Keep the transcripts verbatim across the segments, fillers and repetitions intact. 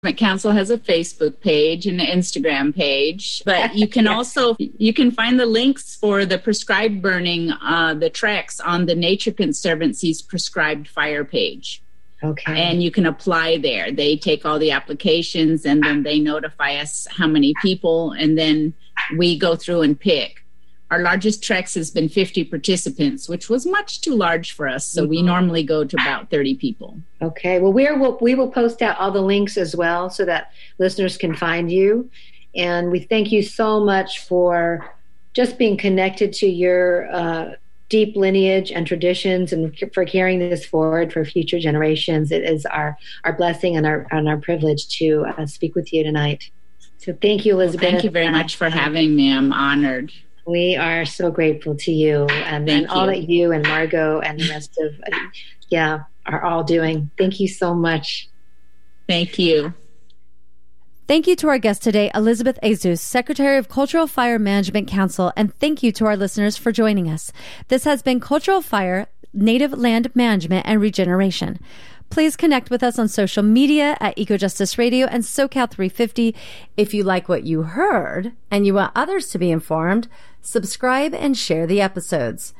Council has a Facebook page and an Instagram page, but you can yeah. also, you can find the links for the prescribed burning, uh, the tracks on the Nature Conservancy's prescribed fire page. Okay. And you can apply there. They take all the applications and then they notify us how many people, and then we go through and pick. Our largest treks has been fifty participants, which was much too large for us. So mm-hmm. we normally go to about thirty people. Okay. Well, we're, we'll, we will post out all the links as well so that listeners can find you. And we thank you so much for just being connected to your uh, deep lineage and traditions, and for carrying this forward for future generations. It is our, our blessing and our, and our privilege to uh, speak with you tonight. So thank you, Elizabeth. Well, thank you very much for having me. I'm honored. We are so grateful to you and, and all that you and Margot and the rest of, uh, yeah, are all doing. Thank you so much. Thank you. Thank you to our guest today, Elizabeth Azus, Secretary of Cultural Fire Management Council, and thank you to our listeners for joining us. This has been Cultural Fire, Native Land Management and Regeneration. Please connect with us on social media at EcoJustice Radio and SoCal three fifty. If you like what you heard and you want others to be informed, subscribe and share the episodes.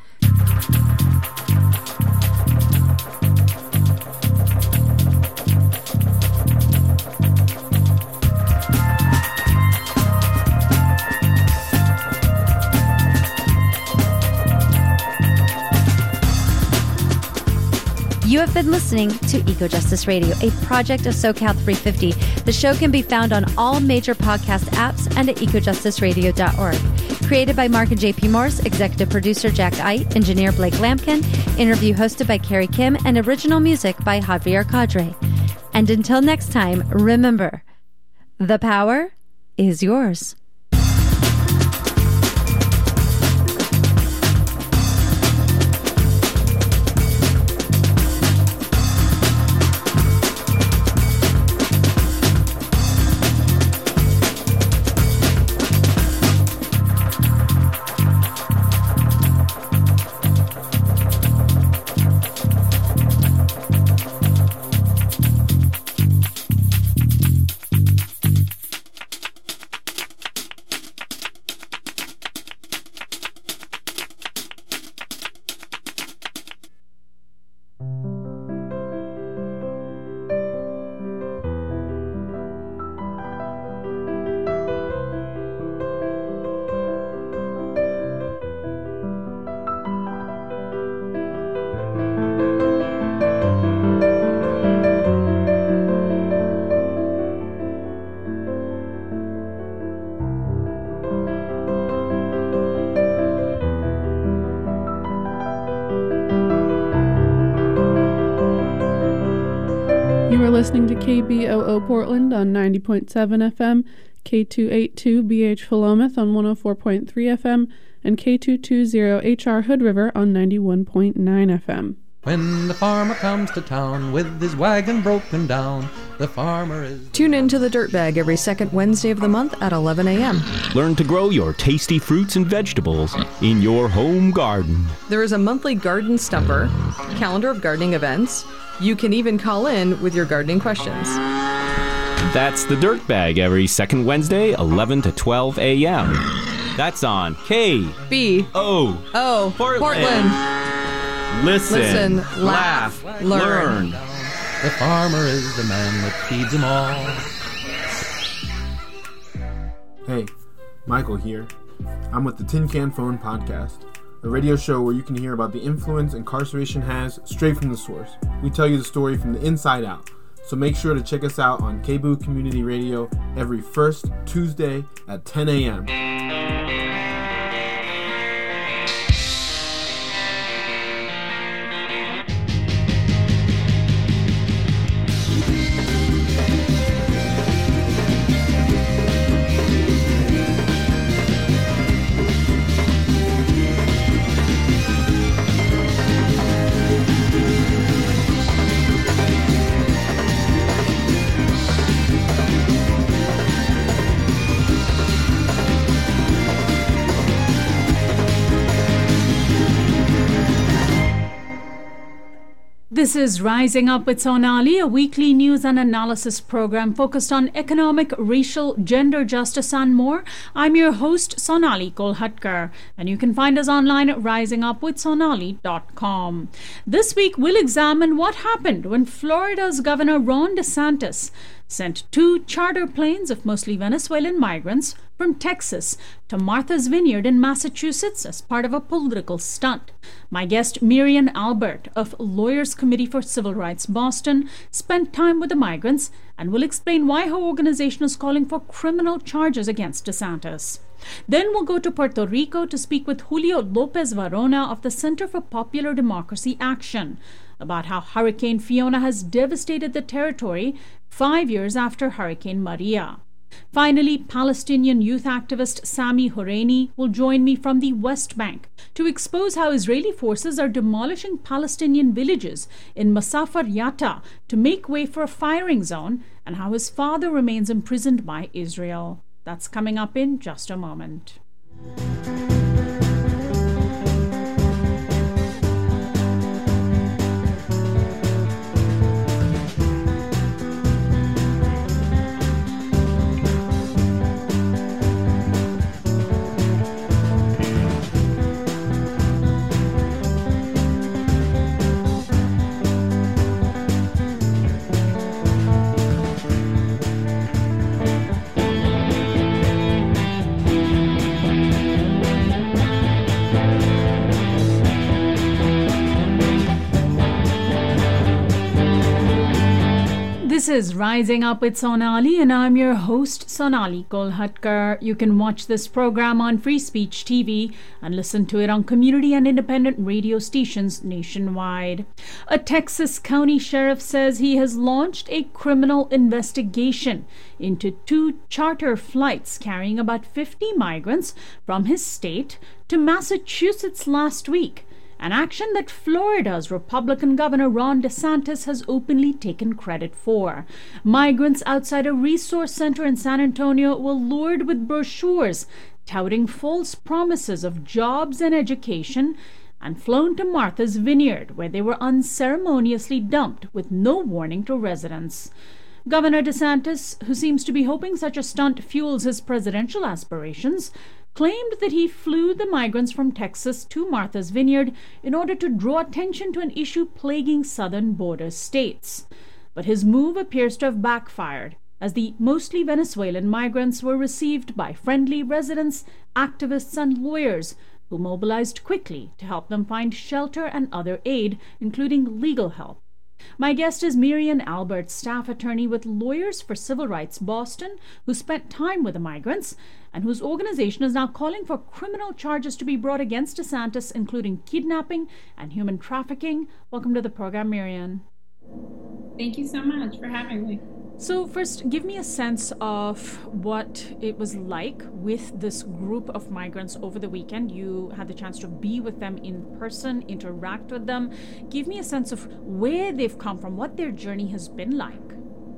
You have been listening to EcoJustice Radio, a project of SoCal three fifty. The show can be found on all major podcast apps and at eco justice radio dot org. Created by Mark and J P Morse, executive producer Jack Ite, engineer Blake Lampkin, interview hosted by Carrie Kim, and original music by Javier Cadre. And until next time, remember, the power is yours. Listening to K B O O Portland on ninety point seven F M, K two eighty-two B H Philomath on one oh four point three F M, and K two twenty H R Hood River on ninety-one point nine F M. When the farmer comes to town with his wagon broken down, the farmer is... Tune in to The Dirtbag every second Wednesday of the month at eleven a.m. Learn to grow your tasty fruits and vegetables in your home garden. There is a monthly garden stumper, calendar of gardening events. You can even call in with your gardening questions. That's The Dirtbag every second Wednesday, eleven to twelve a.m. That's on K B O O Portland. Portland. Listen, Listen, laugh, laugh, learn. learn. The farmer is the man that feeds them all. Hey, Michael here. I'm with the Tin Can Phone Podcast, a radio show where you can hear about the influence incarceration has straight from the source. We tell you the story from the inside out. So make sure to check us out on K B O O Community Radio every first Tuesday at ten a.m. This is Rising Up with Sonali, a weekly news and analysis program focused on economic, racial, gender justice, and more. I'm your host, Sonali Kolhatkar, and you can find us online at rising up with sonali dot com. This week, we'll examine what happened when Florida's Governor Ron DeSantis sent two charter planes of mostly Venezuelan migrants from Texas to Martha's Vineyard in Massachusetts as part of a political stunt. My guest, Miriam Albert of Lawyers Committee for Civil Rights Boston, spent time with the migrants and will explain why her organization is calling for criminal charges against DeSantis. Then we'll go to Puerto Rico to speak with Julio Lopez Varona of the Center for Popular Democracy Action about how Hurricane Fiona has devastated the territory five years after Hurricane Maria. Finally, Palestinian youth activist Sami Horeini will join me from the West Bank to expose how Israeli forces are demolishing Palestinian villages in Masafar Yatta to make way for a firing zone, and how his father remains imprisoned by Israel. That's coming up in just a moment. This is Rising Up with Sonali, and I'm your host, Sonali Kolhatkar. You can watch this program on Free Speech T V and listen to it on community and independent radio stations nationwide. A Texas county sheriff says he has launched a criminal investigation into two charter flights carrying about fifty migrants from his state to Massachusetts last week. An action that Florida's Republican Governor Ron DeSantis has openly taken credit for. Migrants outside a resource center in San Antonio were lured with brochures touting false promises of jobs and education and flown to Martha's Vineyard, where they were unceremoniously dumped with no warning to residents. Governor DeSantis, who seems to be hoping such a stunt fuels his presidential aspirations, claimed that he flew the migrants from Texas to Martha's Vineyard in order to draw attention to an issue plaguing southern border states. But his move appears to have backfired, as the mostly Venezuelan migrants were received by friendly residents, activists, and lawyers who mobilized quickly to help them find shelter and other aid, including legal help. My guest is Miriam Albert, staff attorney with Lawyers for Civil Rights Boston, who spent time with the migrants and whose organization is now calling for criminal charges to be brought against DeSantis, including kidnapping and human trafficking. Welcome to the program, Miriam. Thank you so much for having me. So first, give me a sense of what it was like with this group of migrants over the weekend. You had the chance to be with them in person, interact with them. Give me a sense of where they've come from, what their journey has been like.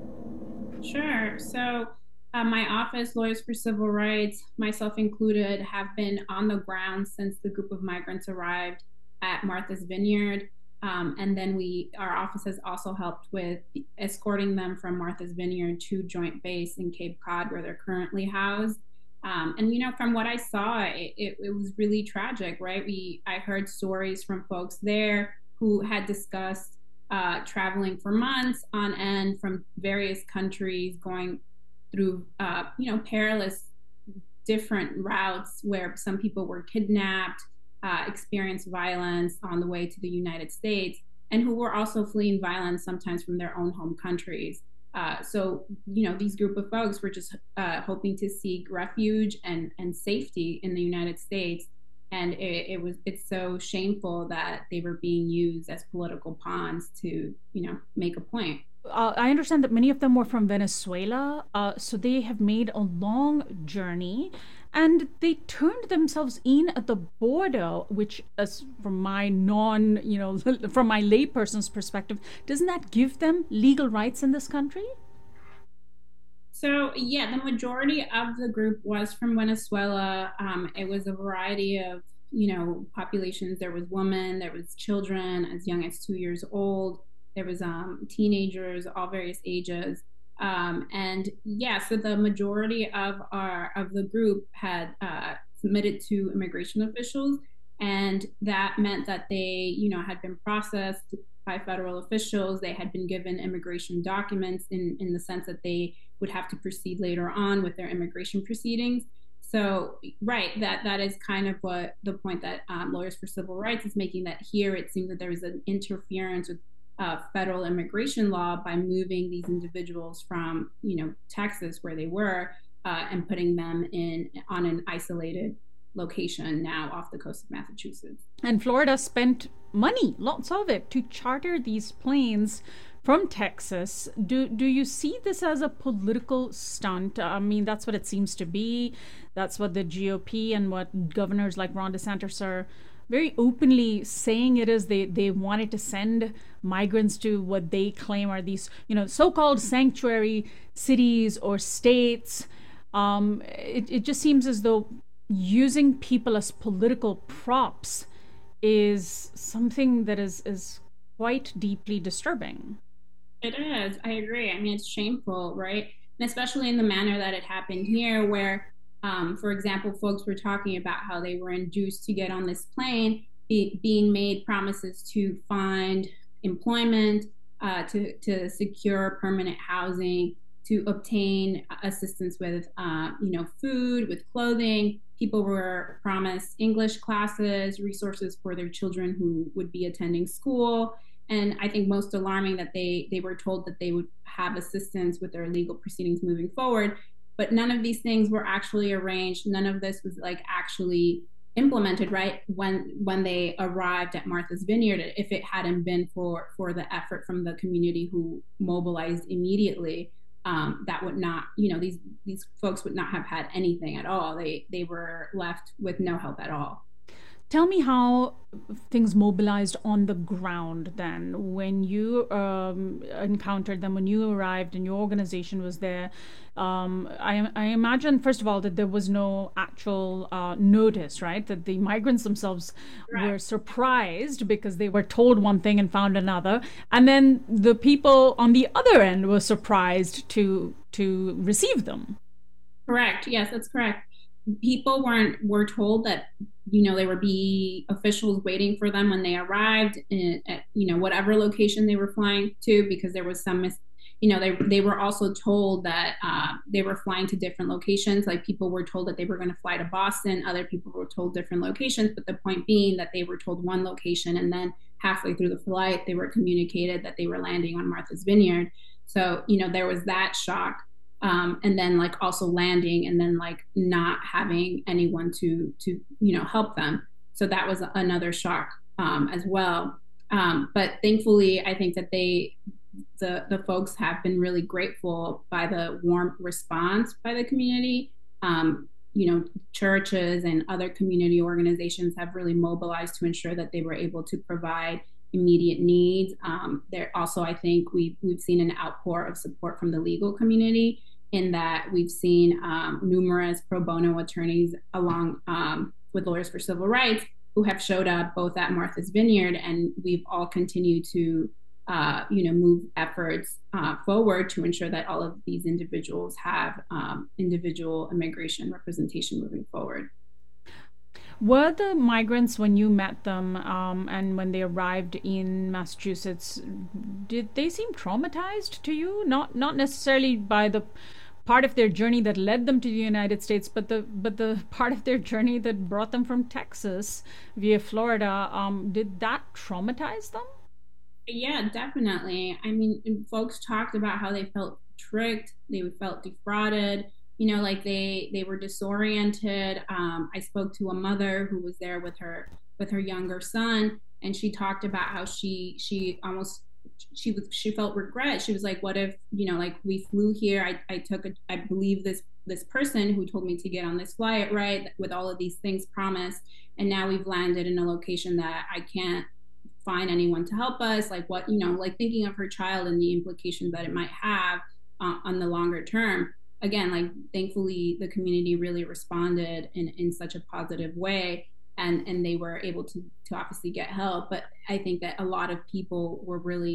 Sure. So uh, my office, Lawyers for Civil Rights, myself included, have been on the ground since the group of migrants arrived at Martha's Vineyard. Um, and then we, our office has also helped with escorting them from Martha's Vineyard to Joint Base in Cape Cod, where they're currently housed. Um, and, you know, from what I saw, it, it, it was really tragic, right? We, I heard stories from folks there who had discussed uh, traveling for months on end from various countries, going through, uh, you know, perilous different routes where some people were kidnapped, Uh, experienced violence on the way to the United States, and who were also fleeing violence sometimes from their own home countries. Uh, so, you know, these group of folks were just uh, hoping to seek refuge and, and safety in the United States. And it, it was it's so shameful that they were being used as political pawns to, you know, make a point. Uh, I understand that many of them were from Venezuela, uh, so they have made a long journey, and they turned themselves in at the border, which, as from my non, you know, from my layperson's perspective, doesn't that give them legal rights in this country? So, yeah, the majority of the group was from Venezuela. Um, it was a variety of, you know, populations. There was women, there was children as young as two years old. there was um, teenagers, all various ages. Um, and yeah, so the majority of our of the group had uh, submitted to immigration officials, and that meant that they, you know, had been processed by federal officials. They had been given immigration documents in, in the sense that they would have to proceed later on with their immigration proceedings. So, right, that that is kind of what the point that um, Lawyers for Civil Rights is making, that here it seems that there is an interference with uh, federal immigration law by moving these individuals from, you know, Texas, where they were, uh, and putting them in on an isolated location now off the coast of Massachusetts. And Florida spent money, lots of it, to charter these planes from Texas. Do do you see this as a political stunt? I mean, that's what it seems to be. That's what the G O P and what governors like Ron DeSantis are very openly saying it is. They they wanted to send migrants to what they claim are these, you know, so-called sanctuary cities or states. Um, it, it just seems as though using people as political props is something that is, is quite deeply disturbing. It is. I agree. I mean, it's shameful, right? And especially in the manner that it happened here, where, um, for example, folks were talking about how they were induced to get on this plane, be, being made promises to find employment, uh, to, to secure permanent housing, to obtain assistance with, uh, you know, food, with clothing. People were promised English classes, resources for their children who would be attending school. And I think most alarming that they, they were told that they would have assistance with their legal proceedings moving forward. But none of these things were actually arranged. None of this was like actually implemented, right? When when they arrived at Martha's Vineyard, if it hadn't been for, for the effort from the community who mobilized immediately, um, that would not, you know, these these folks would not have had anything at all. They they were left with no help at all. Tell me how things mobilized on the ground then, when you um, encountered them, when you arrived and your organization was there. Um, I, I imagine, first of all, that there was no actual uh, notice, right? That the migrants themselves right. were surprised because they were told one thing and found another. And then the people on the other end were surprised to to receive them. Correct. Yes, that's correct. People weren't were told that, you know, there would be officials waiting for them when they arrived in, at, you know, whatever location they were flying to, because there was some, mis- you know, they they were also told that uh, they were flying to different locations. Like people were told that they were going to fly to Boston. Other people were told different locations. But the point being that they were told one location, and then halfway through the flight, they were communicated that they were landing on Martha's Vineyard. So, you know, there was that shock. Um, and then like also landing and then like not having anyone to, to, you know, help them. So that was another shock um, as well. Um, but thankfully, I think that they, the, the folks have been really grateful by the warm response by the community. Um, you know, churches and other community organizations have really mobilized to ensure that they were able to provide immediate needs. Um, there also, I think we've, we've seen an outpour of support from the legal community, in that we've seen um, numerous pro bono attorneys along um, with Lawyers for Civil Rights who have showed up both at Martha's Vineyard, and we've all continued to, uh, you know, move efforts uh, forward to ensure that all of these individuals have um, individual immigration representation moving forward. Were the migrants, when you met them um, and when they arrived in Massachusetts, did they seem traumatized to you? Not not necessarily by the part of their journey that led them to the United States, but the but the part of their journey that brought them from Texas via Florida. Um, did that traumatize them? Yeah, definitely. I mean, folks talked about how they felt tricked, they felt defrauded. You know, like they they were disoriented. Um, I spoke to a mother who was there with her with her younger son, and she talked about how she she almost she was she felt regret. She was like, what if, you know, like we flew here, I, I took a I believe this this person who told me to get on this flight, right, with all of these things promised, and now we've landed in a location that I can't find anyone to help us. Like what, you know, like thinking of her child and the implications that it might have uh, on the longer term. Again, like thankfully the community really responded in, in such a positive way, and, and they were able to, to obviously get help. But I think that a lot of people were really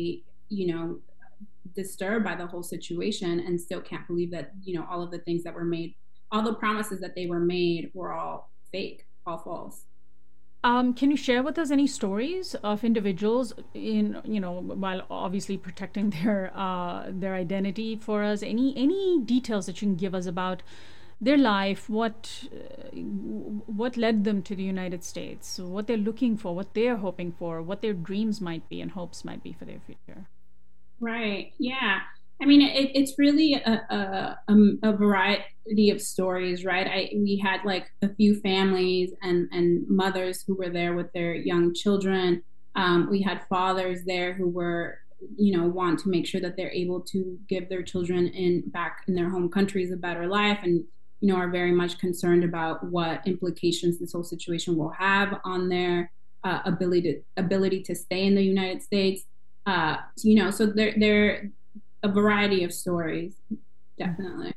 you know, disturbed by the whole situation and still can't believe that, you know, all of the things that were made, all the promises that they were made were all fake, all false. Um, can you share with us any stories of individuals in, you know, while obviously protecting their uh, their identity for us? Any any details that you can give us about their life, what uh, what led them to the United States, what they're looking for, what they're hoping for, what their dreams might be and hopes might be for their future? Right. Yeah. I mean, it, it's really a, a, a variety of stories, right? I, we had like a few families and, and mothers who were there with their young children. Um, we had fathers there who were, you know, want to make sure that they're able to give their children in back in their home countries a better life, and, you know, are very much concerned about what implications this whole situation will have on their uh, ability to, ability to stay in the United States. Uh, you know, so they're, they're a variety of stories, definitely.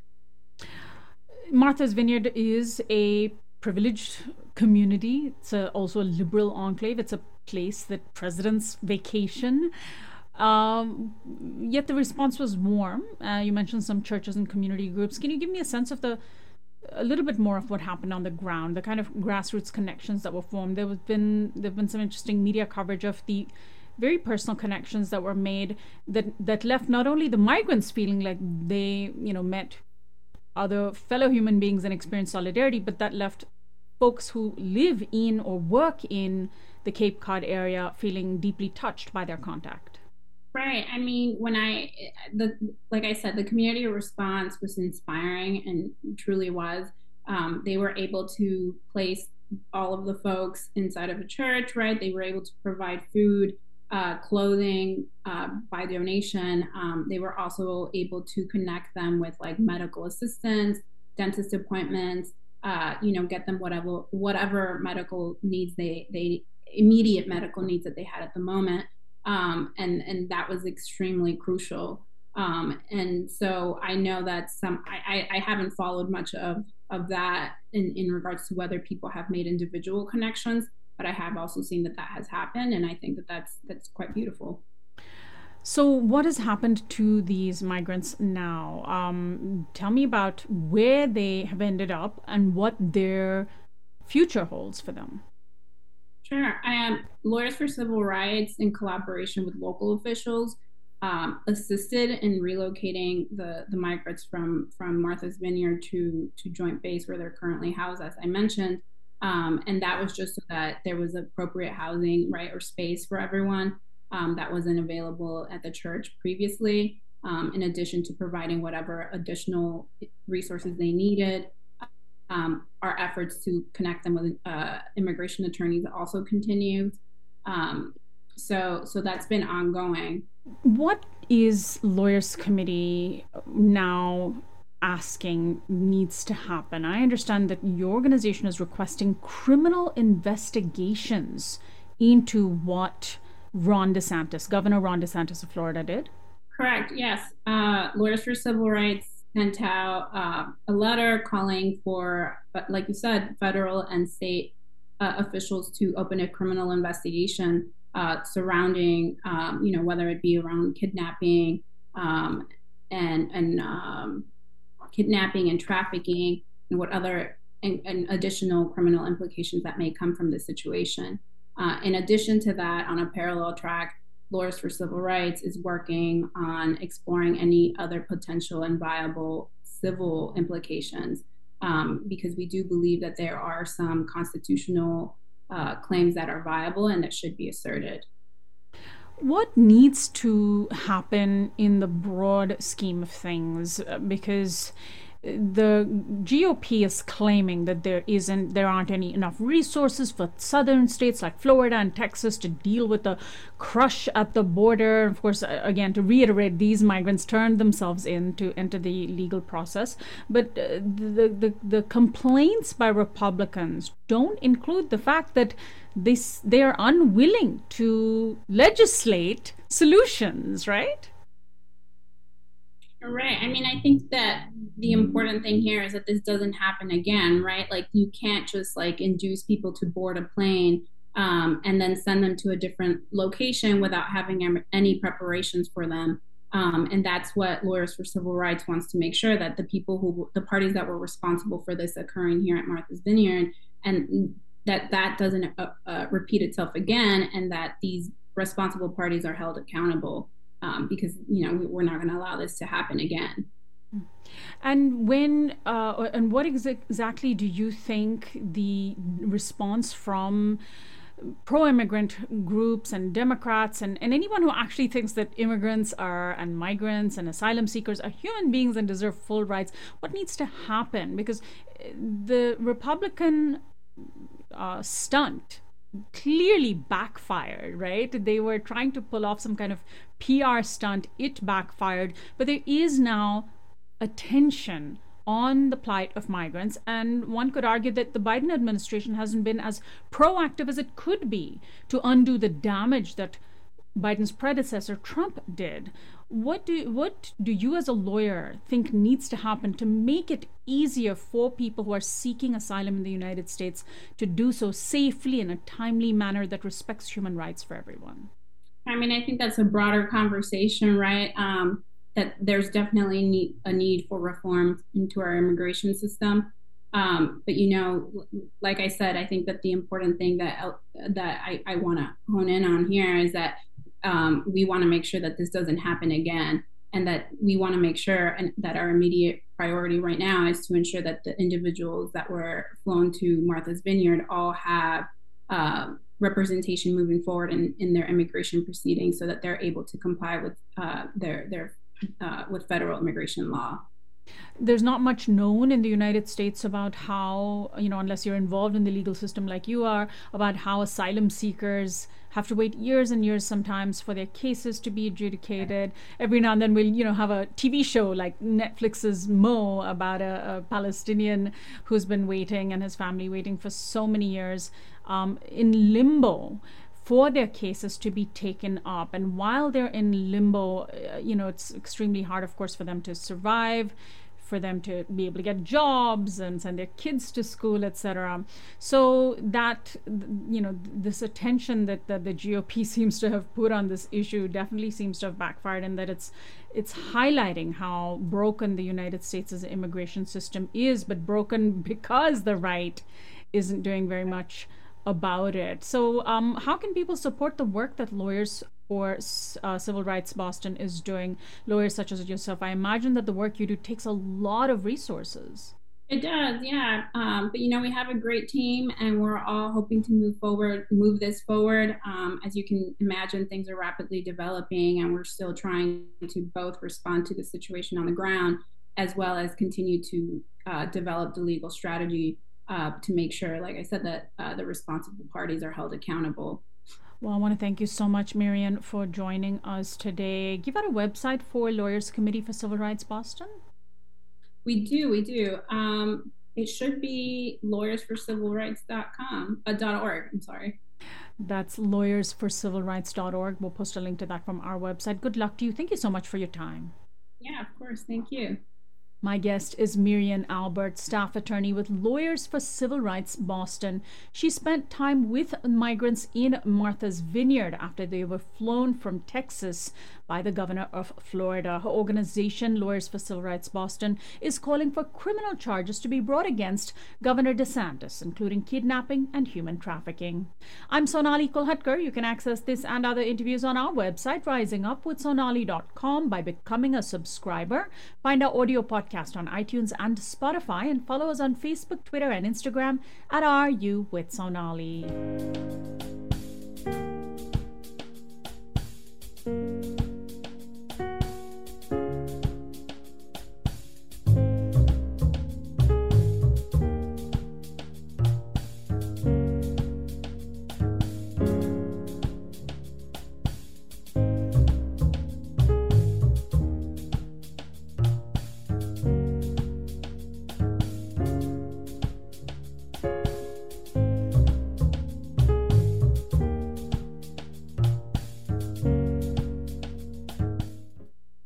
Martha's Vineyard is a privileged community. It's a, also a liberal enclave. It's a place that presidents vacation. Um, yet the response was warm. Uh, you mentioned some churches and community groups. Can you give me a sense of the, a little bit more of what happened on the ground, the kind of grassroots connections that were formed? There have been, there have been some interesting media coverage of the very personal connections that were made that that left not only the migrants feeling like they, you know, met other fellow human beings and experienced solidarity, but that left folks who live in or work in the Cape Cod area feeling deeply touched by their contact. Right. I mean, when I, the like I said, the community response was inspiring and truly was. Um, they were able to place all of the folks inside of a church, right? They were able to provide food, Uh, clothing uh, by donation. Um, they were also able to connect them with like medical assistance, dentist appointments, uh, you know, get them whatever whatever medical needs they they immediate medical needs that they had at the moment, um, and and that was extremely crucial. Um, and so I know that some I, I haven't followed much of of that in in regards to whether people have made individual connections. But I have also seen that that has happened, and I think that that's that's quite beautiful. So what has happened to these migrants now? Um, tell me about where they have ended up and what their future holds for them. Sure. I am Lawyers for Civil Rights, in collaboration with local officials, um, assisted in relocating the, the migrants from, from Martha's Vineyard to, to Joint Base, where they're currently housed, as I mentioned. Um, and that was just so that there was appropriate housing, right, or space for everyone um, that wasn't available at the church previously, um, in addition to providing whatever additional resources they needed. Um, our efforts to connect them with uh, immigration attorneys also continues. Um, so, so that's been ongoing. What is Lawyers Committee now asking needs to happen? I understand that your organization is requesting criminal investigations into what Ron DeSantis, Governor Ron DeSantis of Florida, did. Correct, yes. Uh, Lawyers for Civil Rights sent out uh, a letter calling for, like you said, federal and state uh, officials to open a criminal investigation uh, surrounding, um, you know, whether it be around kidnapping um, and, and um, kidnapping and trafficking, and what other and, and additional criminal implications that may come from this situation. Uh, in addition to that, on a parallel track, Lawyers for Civil Rights is working on exploring any other potential and viable civil implications, um, because we do believe that there are some constitutional uh, claims that are viable and that should be asserted. What needs to happen in the broad scheme of things? Because the G O P is claiming that there isn't, there aren't any enough resources for southern states like Florida and Texas to deal with the crush at the border. Of course, again, to reiterate, these migrants turned themselves in to enter the legal process. But uh, the, the the complaints by Republicans don't include the fact that this they are unwilling to legislate solutions, right? Right. I mean, I think that the important thing here is that this doesn't happen again, right? Like, you can't just like induce people to board a plane um, and then send them to a different location without having any preparations for them. Um, and that's what Lawyers for Civil Rights wants to make sure, that the people who, the parties that were responsible for this occurring here at Martha's Vineyard, and that that doesn't uh, uh, repeat itself again, and that these responsible parties are held accountable, um, because, you know, we're not going to allow this to happen again. And when uh, and what ex- exactly do you think the response from pro-immigrant groups and Democrats and, and anyone who actually thinks that immigrants are and migrants and asylum seekers are human beings and deserve full rights, what needs to happen? Because the Republican uh, stunt clearly backfired, right? They were trying to pull off some kind of P R stunt. It backfired. But there is now attention on the plight of migrants, and one could argue that the Biden administration hasn't been as proactive as it could be to undo the damage that Biden's predecessor Trump did. What do what do you as a lawyer think needs to happen to make it easier for people who are seeking asylum in the United States to do so safely in a timely manner that respects human rights for everyone? I mean, I think that's a broader conversation, right? Um, that there's definitely need, a need for reform into our immigration system. Um, but, you know, like I said, I think that the important thing that that I, I want to hone in on here is that um, we want to make sure that this doesn't happen again, and that we want to make sure and that our immediate priority right now is to ensure that the individuals that were flown to Martha's Vineyard all have uh, representation moving forward in, in their immigration proceedings, so that they're able to comply with uh, their their Uh, with federal immigration law. There's not much known in the United States about how, you know, unless you're involved in the legal system like you are, about how asylum seekers have to wait years and years sometimes for their cases to be adjudicated. Every now and then we'll, you know, have a T V show like Netflix's Mo about a, a Palestinian who's been waiting and his family waiting for so many years um, in limbo for their cases to be taken up. And while they're in limbo, uh, you know, it's extremely hard, of course, for them to survive, for them to be able to get jobs and send their kids to school, et cetera. So that, you know, this attention that, that the G O P seems to have put on this issue definitely seems to have backfired, and that it's it's highlighting how broken the United States' immigration system is, but broken because the right isn't doing very much about it. So um, how can people support the work that Lawyers for uh, Civil Rights Boston is doing, lawyers such as yourself? I imagine that the work you do takes a lot of resources. It does, yeah. Um, but, you know, we have a great team, and we're all hoping to move forward, move this forward. Um, as you can imagine, things are rapidly developing, and we're still trying to both respond to the situation on the ground, as well as continue to uh, develop the legal strategy Uh, to make sure, like I said, that uh, the responsible parties are held accountable. Well, I want to thank you so much, Miriam, for joining us today. Give out a website for Lawyers Committee for Civil Rights Boston. We do, we do. Um, it should be lawyers for civil rights dot com, uh, dot org, I'm sorry. That's lawyers for civil rights dot org. We'll post a link to that from our website. Good luck to you. Thank you so much for your time. Yeah, of course. Thank you. My guest is Miriam Albert, staff attorney with Lawyers for Civil Rights Boston. She spent time with migrants in Martha's Vineyard after they were flown from Texas by the governor of Florida. Her organization, Lawyers for Civil Rights Boston, is calling for criminal charges to be brought against Governor DeSantis, including kidnapping and human trafficking. I'm Sonali Kolhatkar. You can access this and other interviews on our website, rising up with sonali dot com, by becoming a subscriber. Find our audio podcast on iTunes and Spotify, and follow us on Facebook, Twitter, and Instagram at Are You with Sonali.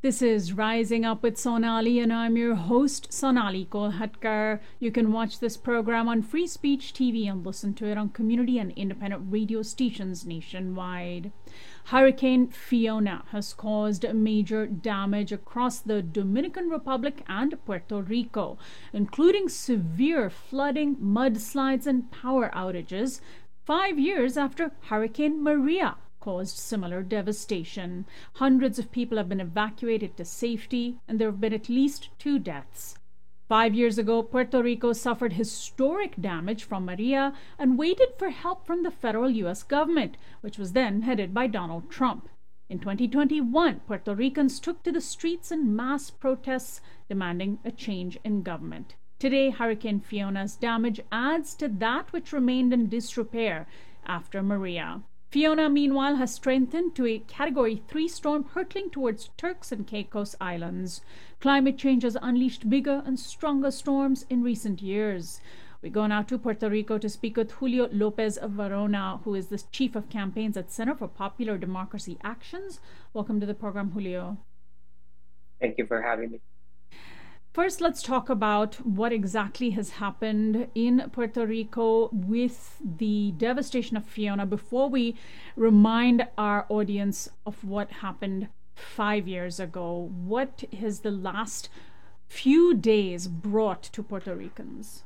This is Rising Up with Sonali, and I'm your host, Sonali Kolhatkar. You can watch this program on Free Speech T V and listen to it on community and independent radio stations nationwide. Hurricane Fiona has caused major damage across the Dominican Republic and Puerto Rico, including severe flooding, mudslides, and power outages, five years after Hurricane Maria caused similar devastation. Hundreds of people have been evacuated to safety, and there have been at least two deaths. Five years ago, Puerto Rico suffered historic damage from Maria and waited for help from the federal U S government, which was then headed by Donald Trump. In twenty twenty-one, Puerto Ricans took to the streets in mass protests demanding a change in government. Today, Hurricane Fiona's damage adds to that which remained in disrepair after Maria. Fiona, meanwhile, has strengthened to a Category three storm hurtling towards Turks and Caicos Islands. Climate change has unleashed bigger and stronger storms in recent years. We go now to Puerto Rico to speak with Julio Lopez Varona, who is the Chief of Campaigns at Center for Popular Democracy Actions. Welcome to the program, Julio. Thank you for having me. First, let's talk about what exactly has happened in Puerto Rico with the devastation of Fiona before we remind our audience of what happened five years ago. What has the last few days brought to Puerto Ricans?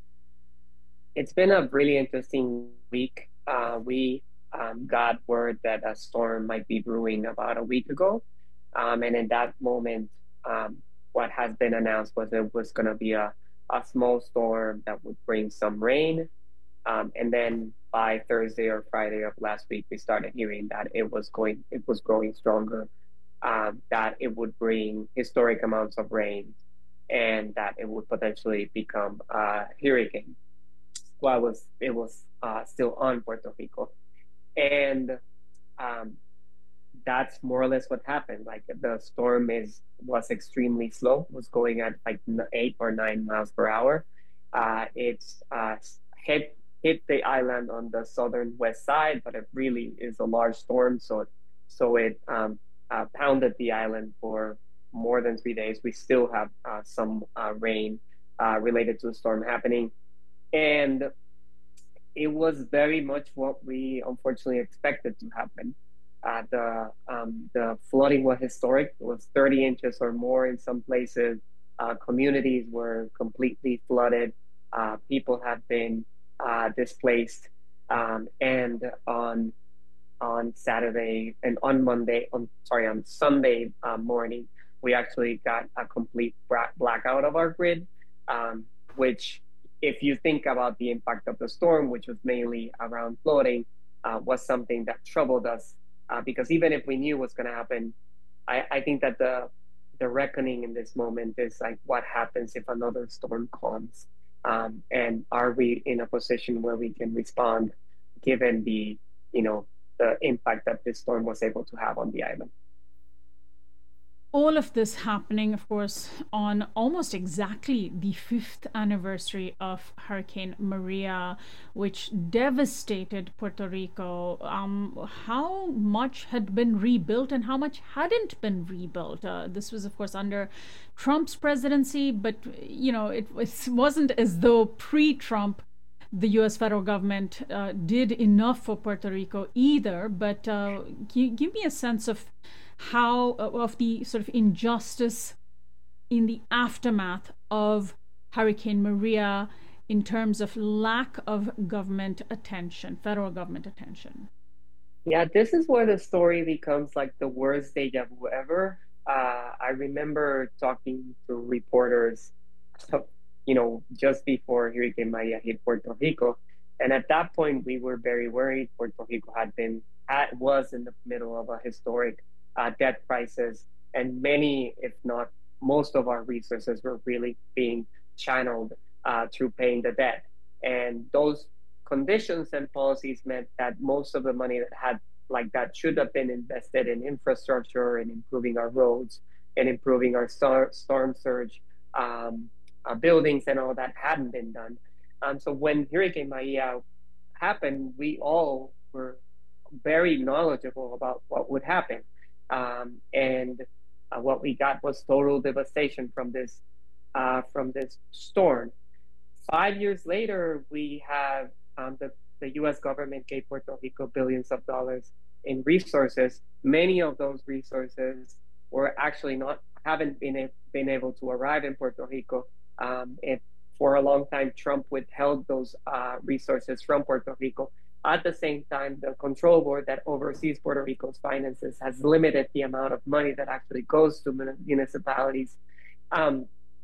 It's been a really interesting week. Uh, we um, got word that a storm might be brewing about a week ago. Um, and in that moment, um, what has been announced was it was going to be a, a small storm that would bring some rain. Um, and then by Thursday or Friday of last week, we started hearing that it was going, it was growing stronger, um, that it would bring historic amounts of rain, and that it would potentially become a hurricane while it was, it was uh, still on Puerto Rico. And um, that's more or less what happened. Like, the storm is was extremely slow, was going at like eight or nine miles per hour. Uh, it's uh, hit hit the island on the southern west side, but it really is a large storm. So, so it um, uh, pounded the island for more than three days. We still have uh, some uh, rain uh, related to the storm happening, and it was very much what we unfortunately expected to happen. Uh, the um, the flooding was historic. It was thirty inches or more in some places. Uh, communities were completely flooded. Uh, people have been uh, displaced. Um, and on on Saturday and on Monday, on sorry, on Sunday uh, morning, we actually got a complete blackout of our grid. Um, which, if you think about the impact of the storm, which was mainly around flooding, uh, was something that troubled us. Uh, because even if we knew what's going to happen, I, I think that the the reckoning in this moment is like, what happens if another storm comes? Um, and are we in a position where we can respond, given the, you know, the impact that this storm was able to have on the island? All of this happening, of course, on almost exactly the fifth anniversary of Hurricane Maria, which devastated Puerto Rico. Um, how much had been rebuilt and how much hadn't been rebuilt? Uh, this was, of course, under Trump's presidency, but, you know, it, it wasn't as though pre-Trump the U S federal government uh, did enough for Puerto Rico either. But uh, g- give me a sense of how of the sort of injustice in the aftermath of Hurricane Maria in terms of lack of government attention, federal government attention. Yeah, this is where the story becomes like the worst deja vu ever. Uh, I remember talking to reporters, you know, just before Hurricane Maria hit Puerto Rico. And at that point, we were very worried. Puerto Rico had been, at, was in the middle of a historic uh, debt crisis. And many, if not most of our resources were really being channeled uh, through paying the debt. And those conditions and policies meant that most of the money that had, like that should have been invested in infrastructure and improving our roads and improving our star, storm surge um, uh, buildings and all that hadn't been done. Um, so when Hurricane Maria happened, we all were very knowledgeable about what would happen. Um, and uh, what we got was total devastation from this uh, from this storm. Five years later, we have um, the, the U S government gave Puerto Rico billions of dollars in resources. Many of those resources were actually not, haven't been, a, been able to arrive in Puerto Rico. Um, and for a long time, Trump withheld those uh, resources from Puerto Rico. At the same time, the control board that oversees Puerto Rico's finances has limited the amount of money that actually goes to municipalities. Um,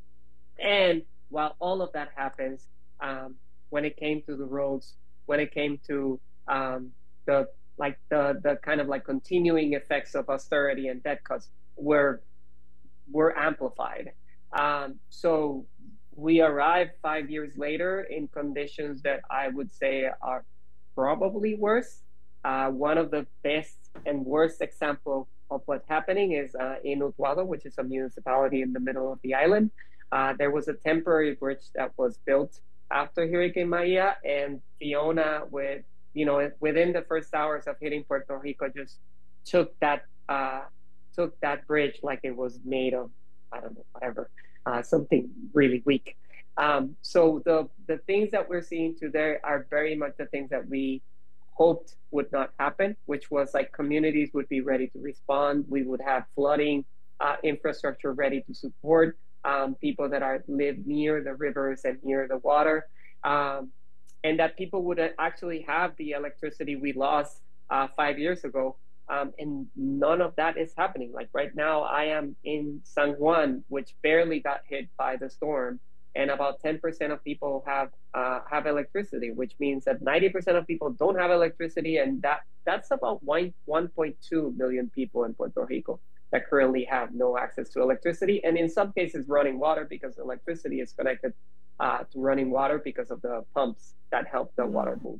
and while all of that happens, um, when it came to the roads, when it came to um, the like the the kind of like continuing effects of austerity and debt cuts were were amplified. Um, so we arrived five years later in conditions that I would say are probably worse. Uh, one of the best and worst example of what's happening is uh, in Utuado, which is a municipality in the middle of the island. Uh, there was a temporary bridge that was built after Hurricane Maria, and Fiona, with you know, within the first hours of hitting Puerto Rico, just took that uh, took that bridge like it was made of, I don't know, whatever, uh, something really weak. Um, so the the things that we're seeing today are very much the things that we hoped would not happen, which was like communities would be ready to respond. We would have flooding uh, infrastructure ready to support um, people that are live near the rivers and near the water, um, and that people would actually have the electricity we lost uh, five years ago. Um, and none of that is happening. Like right now, I am in San Juan, which barely got hit by the storm. And about ten percent of people have uh, have electricity, which means that ninety percent of people don't have electricity, and that that's about one point two million people in Puerto Rico that currently have no access to electricity, and in some cases running water, because electricity is connected uh, to running water because of the pumps that help the water move.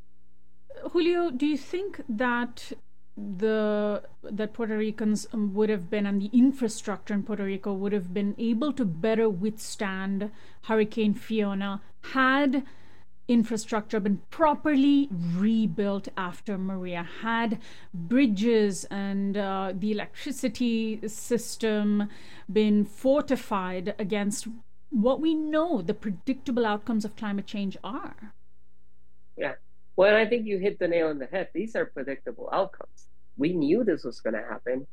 Julio, do you think that the that Puerto Ricans would have been, and the infrastructure in Puerto Rico would have been able to better withstand Hurricane Fiona had infrastructure been properly rebuilt after Maria, had bridges and uh, the electricity system been fortified against what we know the predictable outcomes of climate change are? Yeah. Well, I think you hit the nail on the head. These are predictable outcomes. We knew this was going to happen.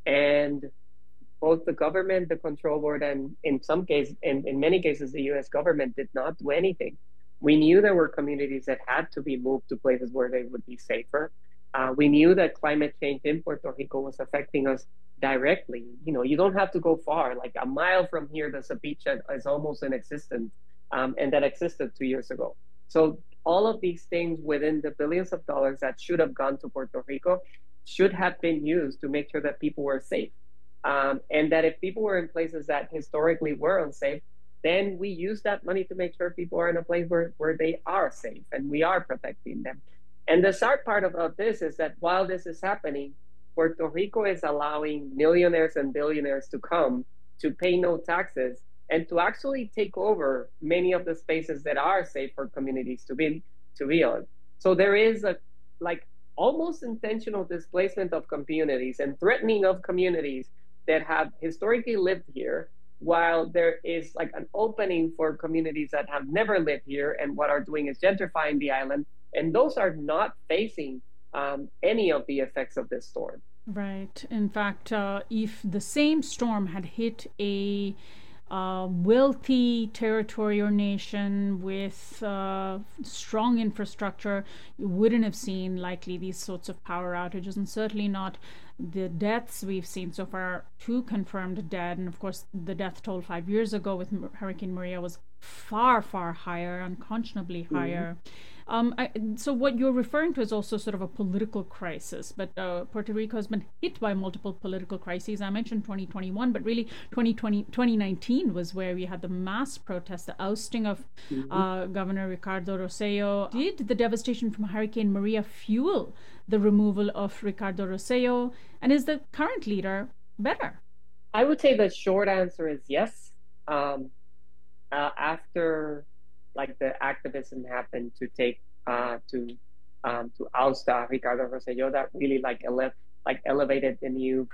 And both the government, the control board, and in some cases, in, in many cases, the U S government did not do anything. We knew there were communities that had to be moved to places where they would be safer. Uh, we knew that climate change in Puerto Rico was affecting us directly. You know, you don't have to go far. Like a mile from here, there's a beach that is almost inexistent, um, and that existed two years ago. So all of these things within the billions of dollars that should have gone to Puerto Rico should have been used to make sure that people were safe. Um, and that if people were in places that historically were unsafe, then we use that money to make sure people are in a place where, where they are safe and we are protecting them. And the sad part about this is that while this is happening, Puerto Rico is allowing millionaires and billionaires to come to pay no taxes and to actually take over many of the spaces that are safe for communities to be to be on. So there is a like almost intentional displacement of communities and threatening of communities that have historically lived here, while there is like an opening for communities that have never lived here and what are doing is gentrifying the island. And those are not facing um, any of the effects of this storm. Right. In fact, uh, if the same storm had hit a Uh, wealthy territory or nation with uh, strong infrastructure, you wouldn't have seen likely these sorts of power outages, and certainly not the deaths we've seen so far. Two confirmed dead, and of course the death toll five years ago with Hurricane Maria was far, far higher, unconscionably higher. Mm-hmm. Um, I, so what you're referring to is also sort of a political crisis, but uh, Puerto Rico has been hit by multiple political crises. I mentioned twenty twenty-one, but really twenty twenty, twenty nineteen was where we had the mass protest, the ousting of mm-hmm. uh, Governor Ricardo Rosselló. Did the devastation from Hurricane Maria fuel the removal of Ricardo Rosselló? And is the current leader better? I would say the short answer is yes. Um, uh, after like the activism happened to take uh, to um, to oust uh, Ricardo Rosselló, that really like ele- like elevated the new for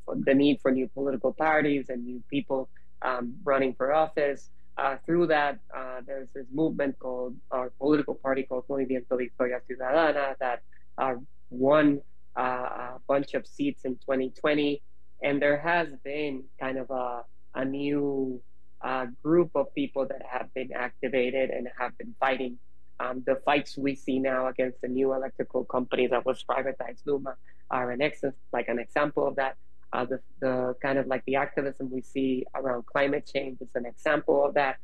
the need for new political parties and new people um, running for office. Uh, through that, uh, there's this movement called, our political party called Movimiento Victoria Ciudadana that uh, won uh, a bunch of seats in twenty twenty. And there has been kind of a, a new uh, group of people that have been activated and have been fighting. Um, the fights we see now against the new electrical company that was privatized, Luma, are an ex- like an example of that. Uh, the, the kind of like the activism we see around climate change is an example of that.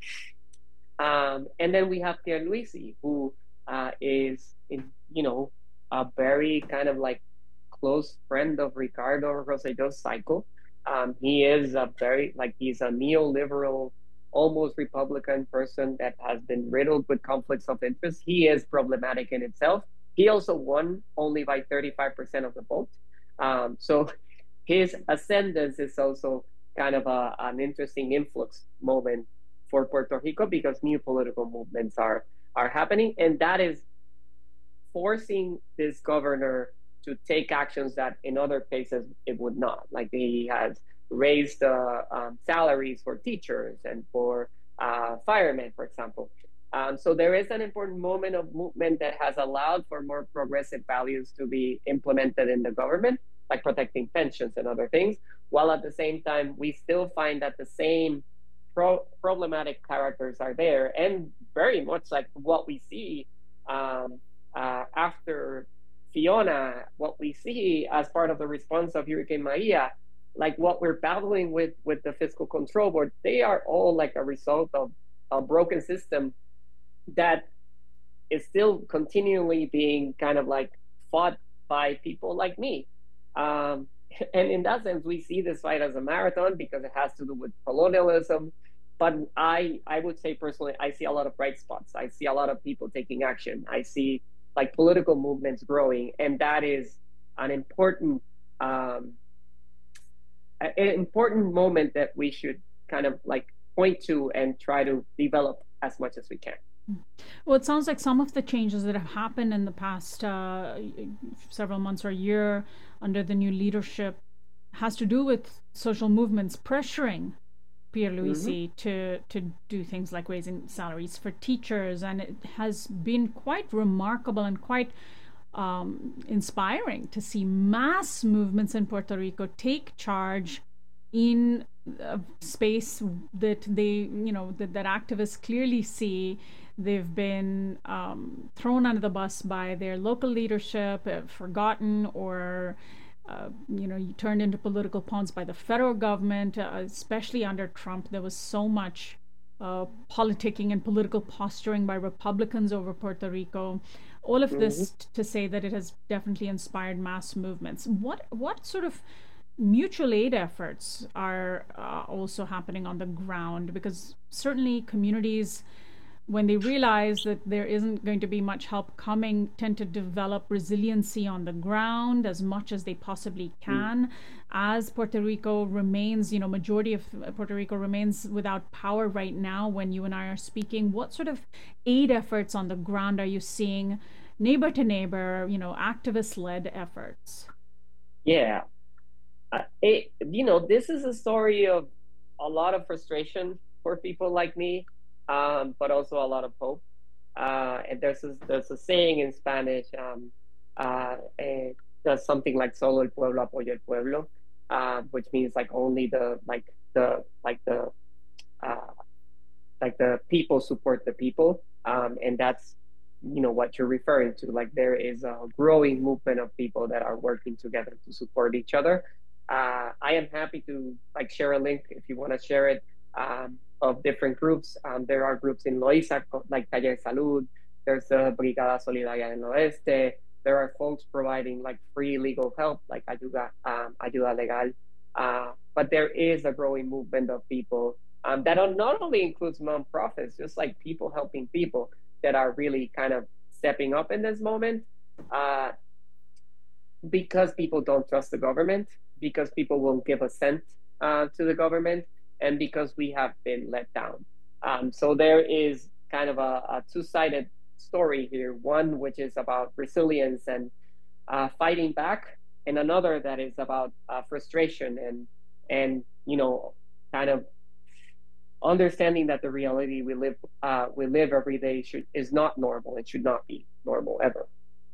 Um, and then we have Pierluisi, who uh, is, in, you know, a very kind of like close friend of Ricardo Rosselló's cycle. Um, he is a very, like, he's a neoliberal, almost Republican person that has been riddled with conflicts of interest. He is problematic in itself. He also won only by thirty-five percent of the vote. Um, so his ascendance is also kind of a, an interesting influx moment for Puerto Rico, because new political movements are, are happening. And that is forcing this governor to take actions that in other cases it would not. Like, he has raised uh, um, salaries for teachers and for uh, firemen, for example. Um, so there is an important moment of movement that has allowed for more progressive values to be implemented in the government, like protecting pensions and other things, while at the same time, we still find that the same pro- problematic characters are there, and very much like what we see um, uh, after Fiona, what we see as part of the response of Hurricane Maria, like what we're battling with with the Fiscal Control Board, they are all like a result of a broken system that is still continually being kind of like fought by people like me. Um, and in that sense, we see this fight as a marathon because it has to do with colonialism. But I, I would say personally, I see a lot of bright spots. I see a lot of people taking action. I see like political movements growing, and that is an important, um, an important moment that we should kind of like point to and try to develop as much as we can. Well, it sounds like some of the changes that have happened in the past uh, several months or a year under the new leadership has to do with social movements pressuring Pierluisi mm-hmm. to to do things like raising salaries for teachers, and it has been quite remarkable and quite um, inspiring to see mass movements in Puerto Rico take charge in a space that they, you know, that, that activists clearly see they've been um, thrown under the bus by their local leadership, uh, forgotten, or uh, you know, turned into political pawns by the federal government, uh, especially under Trump. There was so much uh, politicking and political posturing by Republicans over Puerto Rico. All of mm-hmm. this t- to say that it has definitely inspired mass movements. What what sort of mutual aid efforts are uh, also happening on the ground? Because certainly communities, when they realize that there isn't going to be much help coming, tend to develop resiliency on the ground as much as they possibly can. Mm. As Puerto Rico remains, you know, majority of Puerto Rico remains without power right now when you and I are speaking, what sort of aid efforts on the ground are you seeing, neighbor to neighbor, you know, activist-led efforts? Yeah. Uh, it, you know, this is a story of a lot of frustration for people like me. Um, but also a lot of hope. Uh, and there's a, there's a saying in Spanish, um, uh, eh, does something like "Solo el pueblo apoya el pueblo," uh, which means like only the like the like the uh, like the people support the people, um, and that's, you know, what you're referring to. Like, there is a growing movement of people that are working together to support each other. Uh, I am happy to like share a link if you want to share it. Um, of different groups. Um, there are groups in Loíza, like Calle de Salud. There's the Brigada Solidaria en Oeste. There are folks providing like free legal help, like Ayuda, um, Ayuda Legal. Uh, but there is a growing movement of people um, that are not only includes nonprofits, just like people helping people, that are really kind of stepping up in this moment, uh, because people don't trust the government, because people won't give a cent uh, to the government, and because we have been let down. Um, so there is kind of a, a two-sided story here. One, which is about resilience and uh, fighting back and another that is about uh, frustration and and you know kind of understanding that the reality we live uh, we live every day should is not normal. It should not be normal ever.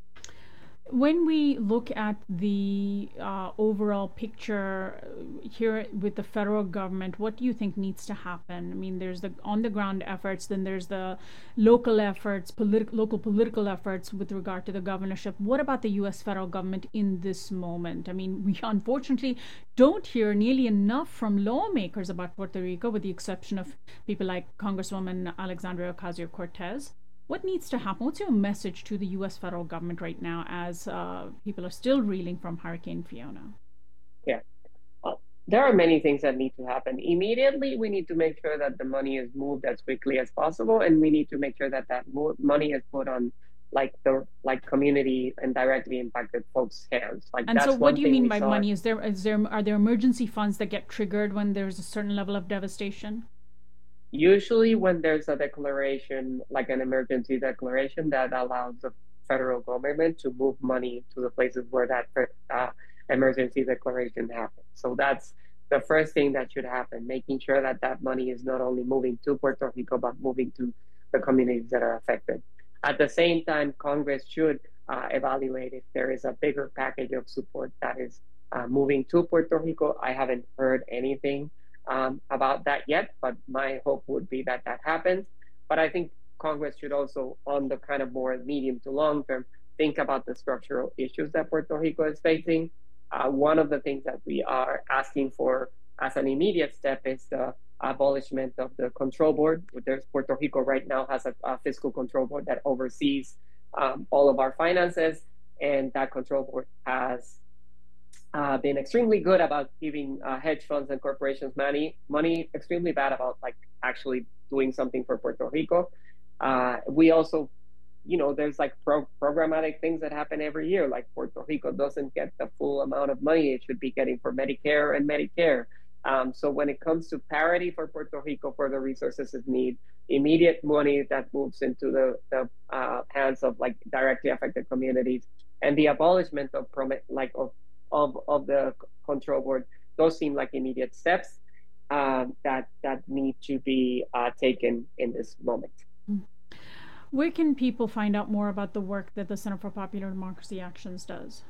When we look at the uh, overall picture here with the federal government, what do you think needs to happen? I mean, there's the on-the-ground efforts, then there's the local efforts, politi- local political efforts with regard to the governorship. What about the U S federal government in this moment? I mean, we unfortunately don't hear nearly enough from lawmakers about Puerto Rico, with the exception of people like Congresswoman Alexandria Ocasio-Cortez. What needs to happen? What's your message to the U S federal government right now as uh, people are still reeling from Hurricane Fiona? Yeah, well, there are many things that need to happen. Immediately, we need to make sure that the money is moved as quickly as possible, and we need to make sure that that mo- money is put on like the like community and directly impacted folks' hands. Like, and that's so, what do you mean by saw. money? Is there is there are there emergency funds that get triggered when there's a certain level of devastation? Usually when there's a declaration, like an emergency declaration, that allows the federal government to move money to the places where that uh, emergency declaration happens. So that's the first thing that should happen, making sure that that money is not only moving to Puerto Rico, but moving to the communities that are affected. At the same time, Congress should uh, evaluate if there is a bigger package of support that is uh, moving to Puerto Rico. I haven't heard anything Um, about that yet, but my hope would be that that happens. But I think Congress should also, on the kind of more medium to long term, think about the structural issues that Puerto Rico is facing. Uh, one of the things that we are asking for as an immediate step is the abolishment of the control board. There's Puerto Rico right now has a, a fiscal control board that oversees um, all of our finances, and that control board has Uh, been extremely good about giving uh, hedge funds and corporations money, money extremely bad about like actually doing something for Puerto Rico. Uh, we also, you know, there's like pro- programmatic things that happen every year. Like Puerto Rico doesn't get the full amount of money it should be getting for Medicare and Medicare. Um, so when it comes to parity for Puerto Rico for the resources it needs, immediate money that moves into the, the uh, hands of like directly affected communities, and the abolishment of prom- like of Of, of the control board, those seem like immediate steps um, that that need to be uh, taken in this moment. Where can people find out more about the work that the Center for Popular Democracy Actions does?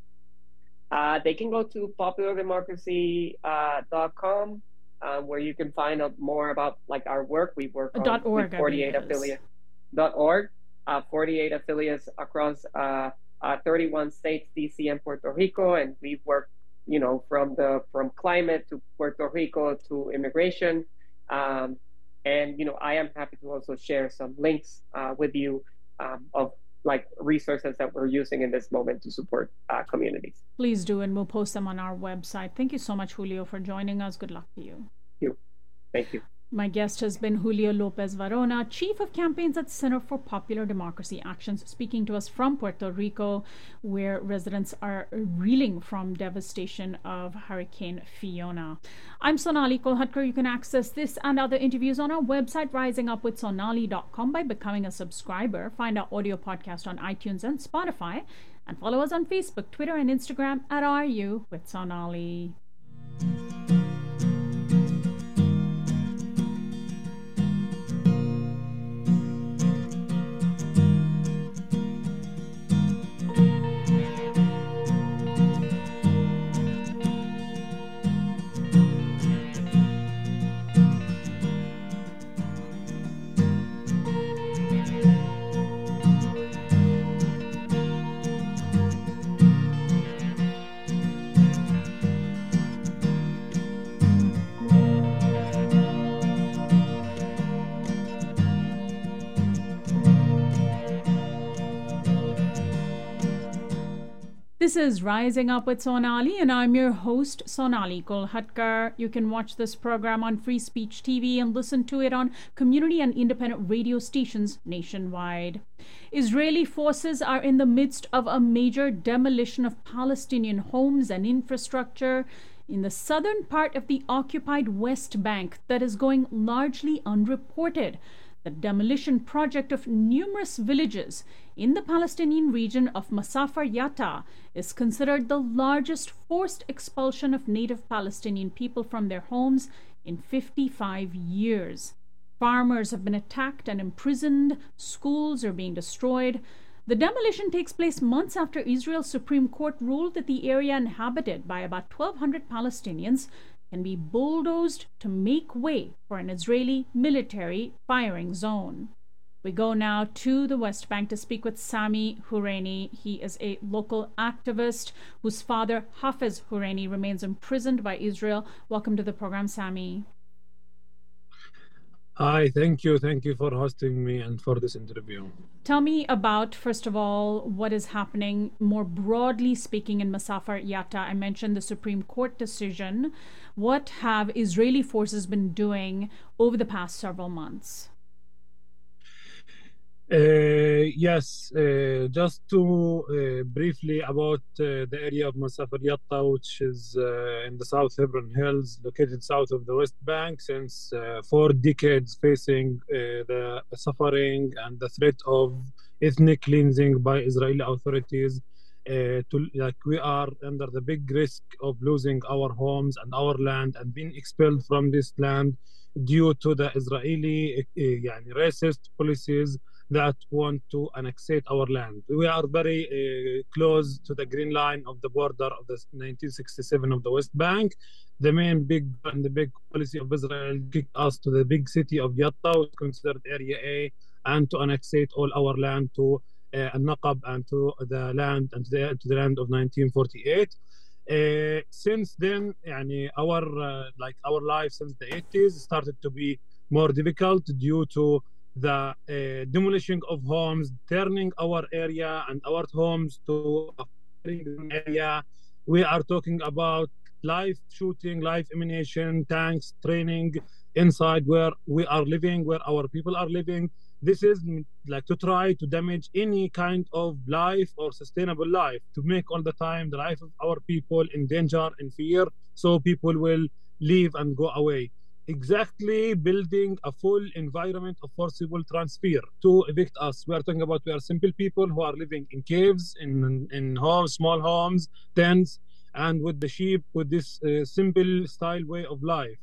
Uh, they can go to popular democracy dot com, uh, where you can find out more about like our work. We work on .org, with forty-eight affiliates. .org, uh, forty-eight affiliates across uh, Uh, thirty-one states, D C and Puerto Rico, and we've worked, you know, from the from climate to Puerto Rico to immigration, um, and you know, I am happy to also share some links uh, with you um, of like resources that we're using in this moment to support uh, communities. Please do, and we'll post them on our website. Thank you so much, Julio, for joining us. Good luck to you. Thank you. Thank you. My guest has been Julio Lopez Varona, Chief of Campaigns at Center for Popular Democracy Actions, speaking to us from Puerto Rico, where residents are reeling from devastation of Hurricane Fiona. I'm Sonali Kolhatkar. You can access this and other interviews on our website, rising up with sonali dot com, by becoming a subscriber. Find our audio podcast on iTunes and Spotify, and follow us on Facebook, Twitter, and Instagram at R U with Sonali. This is Rising Up with Sonali, and I'm your host, Sonali Kolhatkar. You can watch this program on Free Speech T V and listen to it on community and independent radio stations nationwide. Israeli forces are in the midst of a major demolition of Palestinian homes and infrastructure in the southern part of the occupied West Bank that is going largely unreported. The demolition project of numerous villages in the Palestinian region of Masafar Yatta is considered the largest forced expulsion of native Palestinian people from their homes in fifty-five years. Farmers have been attacked and imprisoned, schools are being destroyed. The demolition takes place months after Israel's Supreme Court ruled that the area inhabited by about twelve hundred Palestinians can be bulldozed to make way for an Israeli military firing zone. We go now to the West Bank to speak with Sami Houreini. He is a local activist whose father, Hafez Houreini, remains imprisoned by Israel. Welcome to the program, Sami. Hi, thank you. Thank you for hosting me and for this interview. Tell me about, first of all, what is happening more broadly speaking in Masafar Yatta. I mentioned the Supreme Court decision. What have Israeli forces been doing over the past several months? Uh, yes, uh, just to uh, briefly about uh, the area of Masafar Yatta, which is uh, in the South Hebron Hills, located south of the West Bank, since uh, four decades facing uh, the suffering and the threat of ethnic cleansing by Israeli authorities. Uh, to, like we are under the big risk of losing our homes and our land and being expelled from this land due to the Israeli uh, يعني, racist policies that want to annexate our land. We are very uh, close to the green line of the border of the nineteen sixty-seven of the West Bank. The main big and the big policy of Israel kicked us to the big city of Yatta, which is considered Area A, and to annexate all our land to uh, Al-Naqab and to the land and to the, to the land of nineteen forty-eight. Uh, since then, يعني, our uh, like our life since the eighties started to be more difficult due to the uh, demolition of homes, turning our area and our homes to a area. We are talking about live shooting, live ammunition, tanks, training inside where we are living, where our people are living. This is like to try to damage any kind of life or sustainable life, to make all the time the life of our people in danger and fear, so people will leave and go away. Exactly building a full environment of forcible transfer to evict us. We are talking about we are simple people who are living in caves, in in homes, small homes, tents, and with the sheep, with this uh, simple style way of life.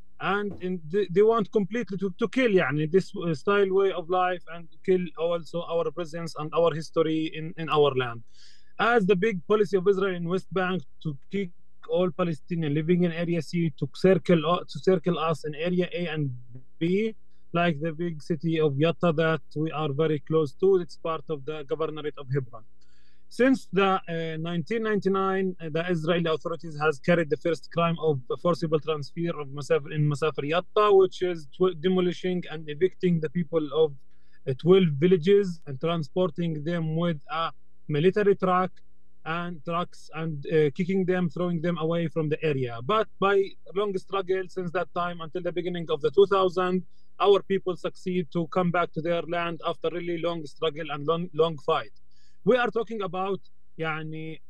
And in the, they want completely to, to kill يعني, this uh, style way of life and kill also our presence and our history in, in our land. As the big policy of Israel in West Bank to kick all Palestinians living in Area C to circle to circle us in Area A and B, like the big city of Yatta that we are very close to. It's part of the governorate of Hebron. Since the uh, nineteen ninety-nine, uh, the Israeli authorities has carried the first crime of forcible transfer of Masafar in Masafar Yatta, which is demolishing and evicting the people of uh, twelve villages and transporting them with a military truck and trucks and uh, kicking them, throwing them away from the area. But by long struggle since that time until the beginning of the two thousands, our people succeed to come back to their land after really long struggle and long, long fight. We are talking about يعني,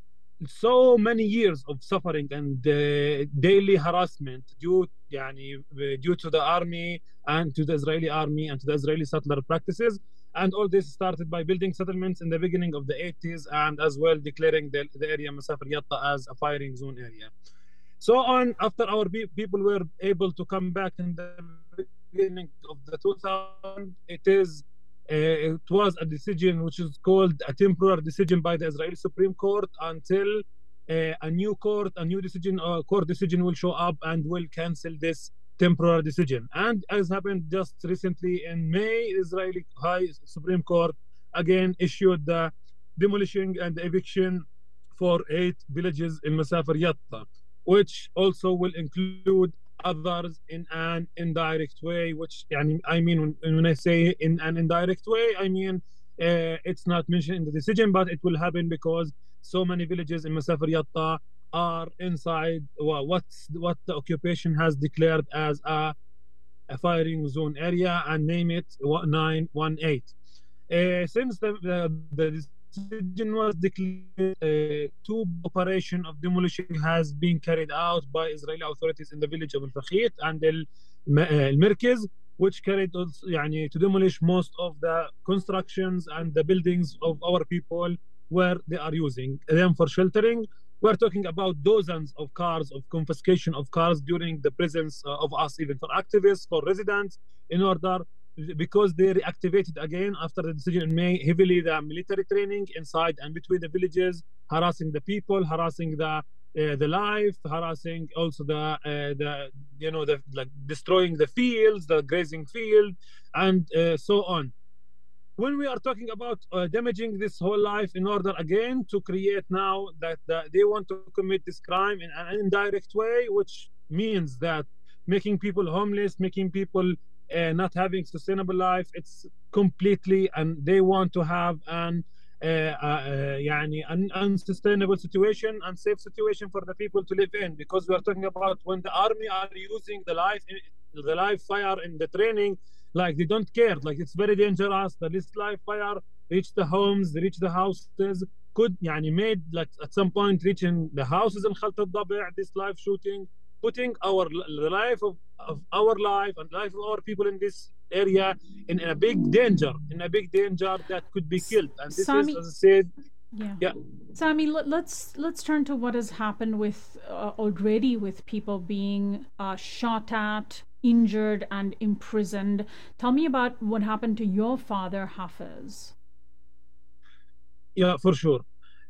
so many years of suffering and uh, daily harassment due, يعني, due to the army and to the Israeli army and to the Israeli settler practices. And all this started by building settlements in the beginning of the eighties and as well declaring the, the area Masafar Yatta as a firing zone area. So on, after our people were able to come back in the beginning of the two thousands, it is uh, it was a decision which is called a temporary decision by the Israeli Supreme Court until uh, a new court, a new decision, or court decision will show up and will cancel this temporary decision. And as happened just recently in May, Israeli High Supreme Court again issued the demolition and the eviction for eight villages in Masafar Yatta, which also will include others in an indirect way, which يعني, I mean when, when I say in an indirect way, I mean uh, it's not mentioned in the decision, but it will happen because so many villages in Masafar Yatta are inside well, what's what the occupation has declared as a, a firing zone area and name it nine one eight. Uh, since the, the, the decision was declared, uh, two operation of demolition has been carried out by Israeli authorities in the village of Al-Fakhit and Al-Merkez, which carried us يعني, to demolish most of the constructions and the buildings of our people where they are using them for sheltering. We're talking about dozens of cars, of confiscation of cars during the presence uh, of us, even for activists, for residents, in order, because they reactivated again after the decision in May, heavily the military training inside and between the villages, harassing the people, harassing the uh, the life, harassing also the uh, the you know the like destroying the fields, the grazing field, and uh, so on. When we are talking about uh, damaging this whole life in order again to create now that, that they want to commit this crime in an indirect way, which means that making people homeless, making people uh, not having sustainable life, it's completely, and they want to have an uh, uh, يعني, an unsustainable situation, unsafe situation for the people to live in, because we are talking about when the army are using the live, the live fire in the training, like they don't care, like it's very dangerous. The this live fire reach the homes, reach the houses, could يعني made like at some point reaching the houses in Khalt al-Dabi', this live shooting, putting our the life of, of our life and life of our people in this area in, in a big danger, in a big danger that could be killed. And this Sami, is, as I said, yeah. yeah. Sami, let, let's let's turn to what has happened with uh, already with people being uh, shot at, injured and imprisoned. Tell me about what happened to your father, Hafez. Yeah, for sure.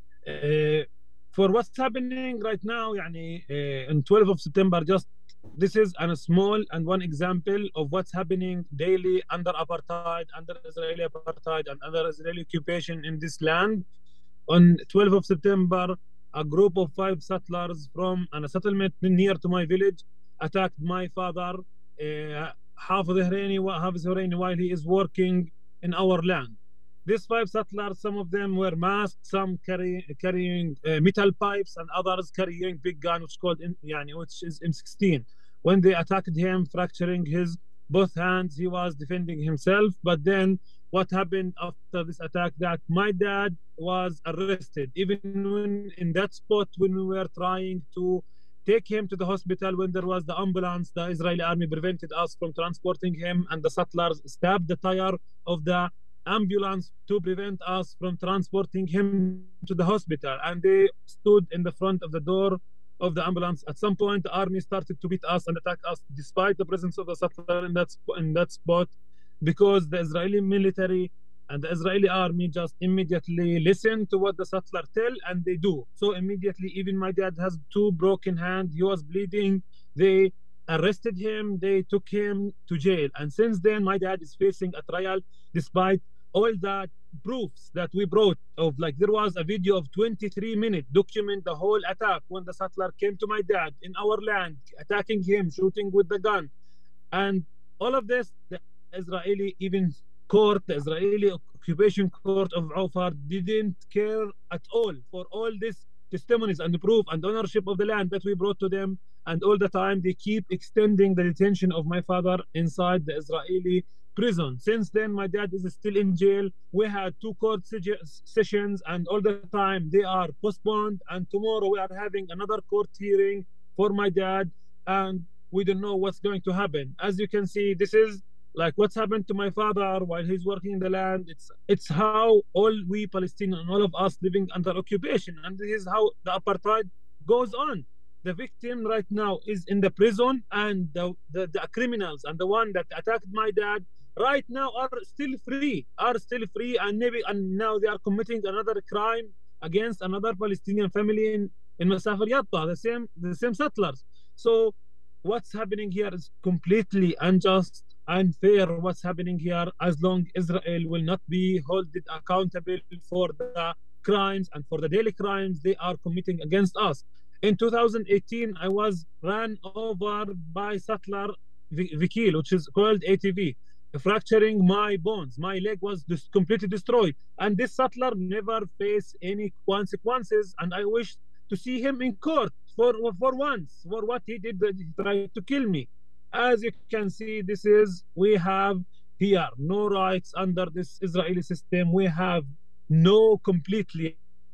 Uh, for what's happening right now, يعني, uh, on twelfth of September, just this is a small and one example of what's happening daily under apartheid, under Israeli apartheid and under Israeli occupation in this land. On twelfth of September, a group of five settlers from a settlement near to my village attacked my father, uh, Hafez Huraini, while he is working in our land. These five settlers, some of them were masked, some carry, carrying uh, metal pipes, and others carrying big gun, which is called, yani, which is M sixteen. When they attacked him, fracturing his both hands, he was defending himself. But then, what happened after this attack? That my dad was arrested, even when in that spot when we were trying to take him to the hospital, when there was the ambulance, the Israeli army prevented us from transporting him, and the settlers stabbed the tire of the ambulance to prevent us from transporting him to the hospital. And they stood in the front of the door of the ambulance. At some point, the army started to beat us and attack us, despite the presence of the settler in that in that spot, because the Israeli military and the Israeli army just immediately listen to what the settler tell, and they do. So immediately, even my dad has two broken hands. He was bleeding. They arrested him. They took him to jail. And since then, my dad is facing a trial, despite all the proofs that we brought of, like, there was a video of twenty-three minutes document the whole attack when the settler came to my dad in our land, attacking him, shooting with the gun. And all of this, the Israeli even court, the Israeli occupation court of Aufar didn't care at all for all these testimonies and proof and ownership of the land that we brought to them. And all the time they keep extending the detention of my father inside the Israeli prison. Since then, my dad is still in jail. We had two court sessions, and all the time they are postponed. And tomorrow we are having another court hearing for my dad, and we don't know what's going to happen. As you can see, this is like what's happened to my father while he's working in the land. It's it's how all we Palestinians, all of us living under occupation, and this is how the apartheid goes on. The victim right now is in the prison, and the, the, the criminals and the one that attacked my dad right now are still free, are still free, and maybe and now they are committing another crime against another Palestinian family in, in Masafir Yatta, the same the same settlers. So what's happening here is completely unjust, unfair. What's happening here, as long Israel will not be held accountable for the crimes and for the daily crimes they are committing against us. In two thousand eighteen, I was ran over by settler Vikil, which is called A T V, fracturing my bones. My leg was just completely destroyed. And this settler never faced any consequences. And I wish to see him in court for, for once, for what he did. He tried to kill me. As you can see, this is, we have here no rights under this Israeli system. We have no completely,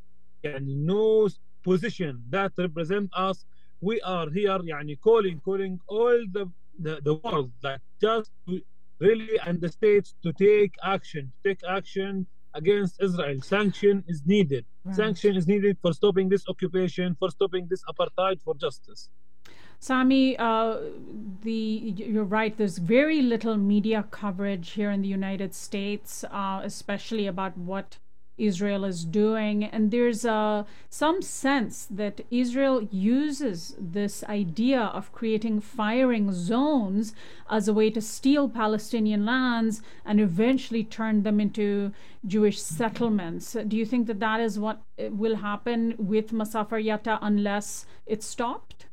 and no position that represent us. We are here yani, calling calling all the, the, the world, like, just to really, and the states to take action, take action against Israel. Sanction is needed. Right. Sanction is needed for stopping this occupation, for stopping this apartheid, for justice. Sami, uh, the you're right. There's very little media coverage here in the United States, uh, especially about what Israel is doing, and there's uh, some sense that Israel uses this idea of creating firing zones as a way to steal Palestinian lands and eventually turn them into Jewish settlements. Do you think that that is what will happen with Masafer Yatta unless it's stopped?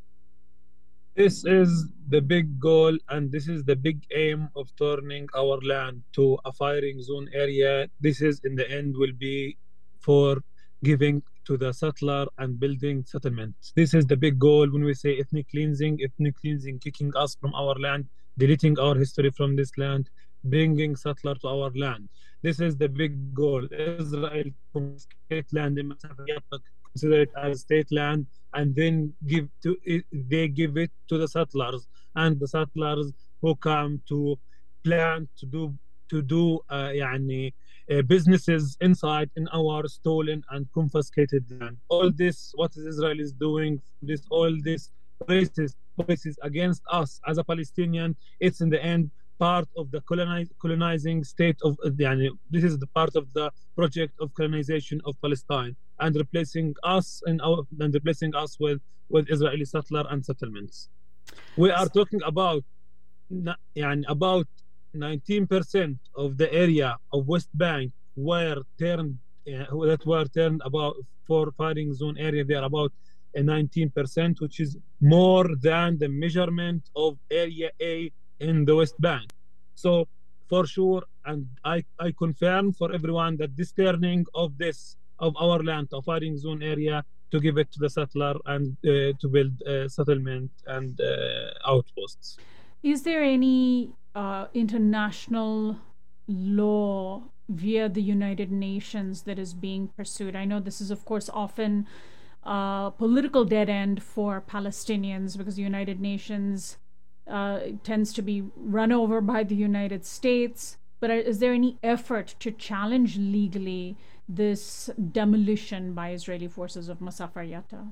This is the big goal, and this is the big aim of turning our land to a firing zone area. This is, in the end, will be for giving to the settler and building settlements. This is the big goal when we say ethnic cleansing, ethnic cleansing, kicking us from our land, deleting our history from this land, bringing settler to our land. This is the big goal. Israel confiscate land in Masafer Yatta, consider it as state land, and then give to it, they give it to the settlers, and the settlers who come to plan to do to do uh, يعني, uh, businesses inside in our stolen and confiscated land. All this, what Israel is doing, this all this racist policies against us as a Palestinian, it's in the end part of the colonize, colonizing state of uh, يعني, this is the part of the project of colonization of Palestine, and replacing us and our and replacing us with with Israeli settler and settlements. We are talking about يعني, about nineteen percent of the area of West Bank were turned uh, that were turned about for firing zone area. They are about uh, nineteen percent, which is more than the measurement of area A in the West Bank. So for sure, and I, I confirm for everyone that this turning of this of our land to firing zone area to give it to the settler and uh, to build uh, settlement and uh, outposts. Is there any uh, international law via the United Nations that is being pursued? I know this is, of course, often a political dead end for Palestinians because the United Nations uh, tends to be run over by the United States. But is there any effort to challenge legally this demolition by Israeli forces of Masafer Yatta?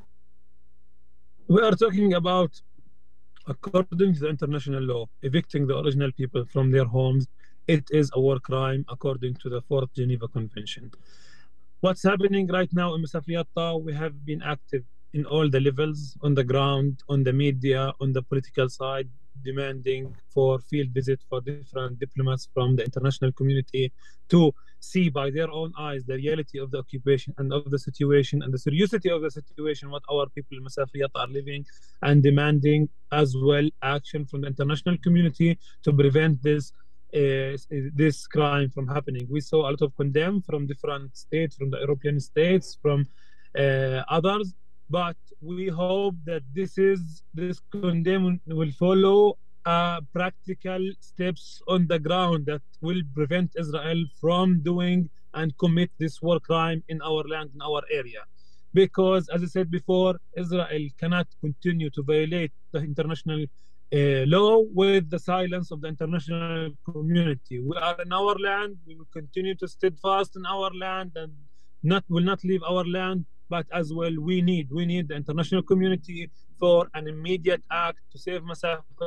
We are talking about, according to the international law, evicting the original people from their homes. It is a war crime according to the Fourth Geneva Convention. What's happening right now in Masafer Yatta, we have been active in all the levels, on the ground, on the media, on the political side, demanding for field visit for different diplomats from the international community to see by their own eyes the reality of the occupation and of the situation and the seriously of the situation what our people in Masafer Yatta are living, and demanding as well action from the international community to prevent this uh, this crime from happening. We saw a lot of condemn from different states, from the European states, from uh, others, but we hope that this is this condemn will follow uh, practical steps on the ground that will prevent Israel from doing and commit this war crime in our land, in our area. Because, as I said before, Israel cannot continue to violate the international uh, law with the silence of the international community. We are in our land. We will continue to steadfast in our land and not will not leave our land. But as well, we need we need the international community for an immediate act to save Masafer,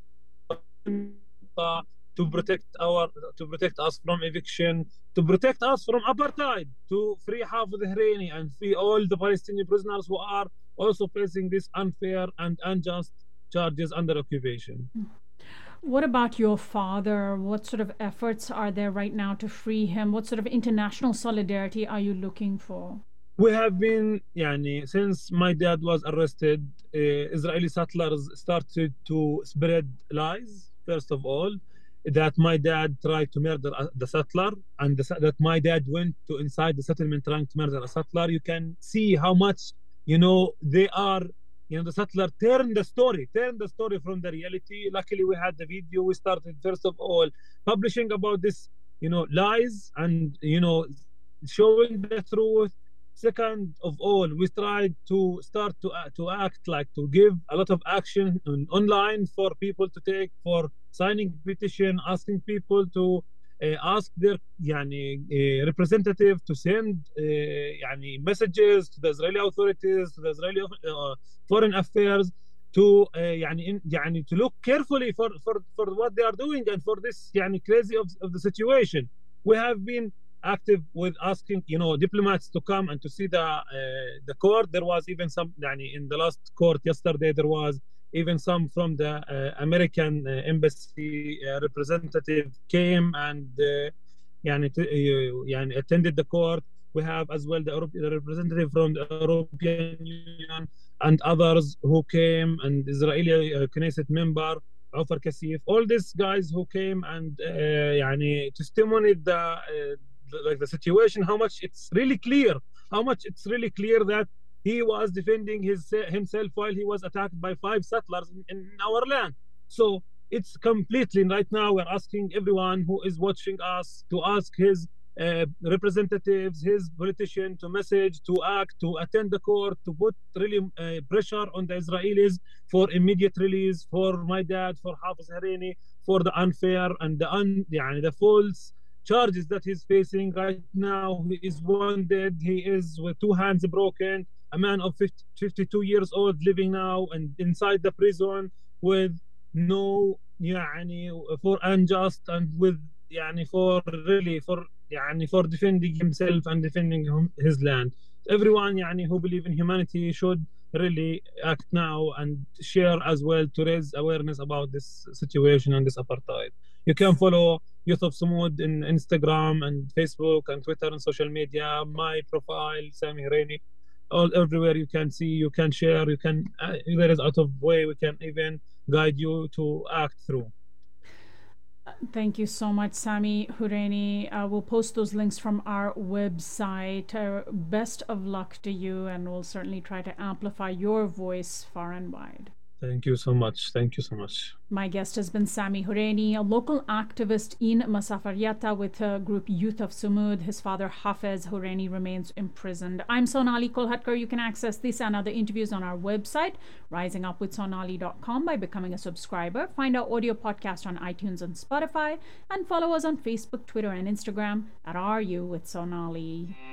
to protect our to protect us from eviction, to protect us from apartheid, to free Hafez Hreini and free all the Palestinian prisoners who are also facing this unfair and unjust charges under occupation. What about your father? What sort of efforts are there right now to free him? What sort of international solidarity are you looking for? We have been, yani, since my dad was arrested, uh, Israeli settlers started to spread lies, first of all, that my dad tried to murder the settler, and the, that my dad went to inside the settlement trying to murder a settler. You can see how much, you know, they are, you know, the settler turned the story, turned the story from the reality. Luckily, we had the video. We started, first of all, publishing about this, you know, lies and, you know, showing the truth. Second of all, we tried to start to uh, to act like to give a lot of action on, online for people to take for signing petition, asking people to uh, ask their يعني, uh, representative to send uh, يعني, messages to the Israeli authorities, to the Israeli uh, foreign affairs, to uh, يعني, in, يعني, to look carefully for, for, for what they are doing and for this يعني, crazy of, of the situation. We have been active with asking, you know, diplomats to come and to see the uh, the court. There was even some يعني, in the last court yesterday, there was even some from the uh, American uh, embassy uh, representative came and uh, يعني, uh, يعني, attended the court. We have as well the, Europe, the representative from the European Union and others who came, and Israeli uh, Knesset member Ofer Kassif. All these guys who came and uh, يعني, testimonied the, uh, the like the situation, how much it's really clear, how much it's really clear that he was defending his himself while he was attacked by five settlers in, in our land. So it's completely, right now we're asking everyone who is watching us to ask his uh, representatives, his politician to message, to act, to attend the court, to put really uh, pressure on the Israelis for immediate release, for my dad, for Hafiz Horeini, for the unfair and the un, يعني, the false charges that he's facing right now. He is wounded, he is with two hands broken, a man of fifty, fifty-two years old living now and inside the prison with no يعني, for unjust and with يعني, for really for يعني, for defending himself and defending him, his land. Everyone يعني, who believe in humanity should really act now and share as well to raise awareness about this situation and this apartheid. You can follow Youth of Sumud in Instagram and Facebook and Twitter and social media. My profile, Sami Horeini, all everywhere you can see, you can share, you can, uh, there is out of way, we can even guide you to act through. Thank you so much, Sami Horeini. Uh, we'll post those links from our website. Uh, best of luck to you, and we'll certainly try to amplify your voice far and wide. Thank you so much. Thank you so much. My guest has been Sami Horeini, a local activist in Masafer Yatta with the group Youth of Sumud. His father, Hafiz Horeini, remains imprisoned. I'm Sonali Kolhatkar. You can access this and other interviews on our website, rising up with sonali dot com, by becoming a subscriber. Find our audio podcast on iTunes and Spotify, and follow us on Facebook, Twitter, and Instagram at R U with Sonali.